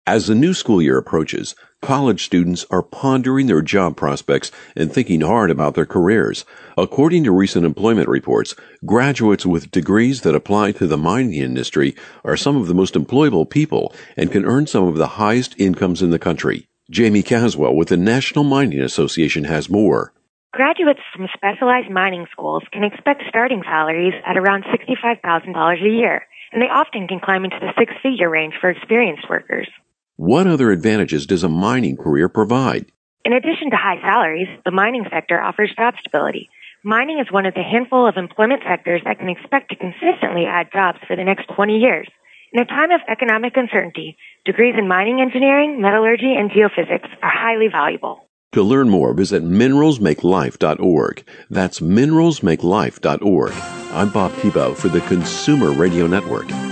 As the new school year approaches, college students are pondering their job prospects and thinking hard about their careers. According to recent employment reports, graduates with degrees that apply to the mining industry are some of the most employable people and can earn some of the highest incomes in the country. Jamie Caswell with the National Mining Association has more. Graduates from specialized mining schools can expect starting salaries at around $65,000 a year, and they often can climb into the six-figure range for experienced workers. What other advantages does a mining career provide? In addition to high salaries, the mining sector offers job stability. Mining is one of the handful of employment sectors that can expect to consistently add jobs for the next 20 years. In a time of economic uncertainty, degrees in mining engineering, metallurgy, and geophysics are highly valuable. To learn more, visit mineralsmakelife.org. That's mineralsmakelife.org. I'm Bob Thibault for the Consumer Radio Network.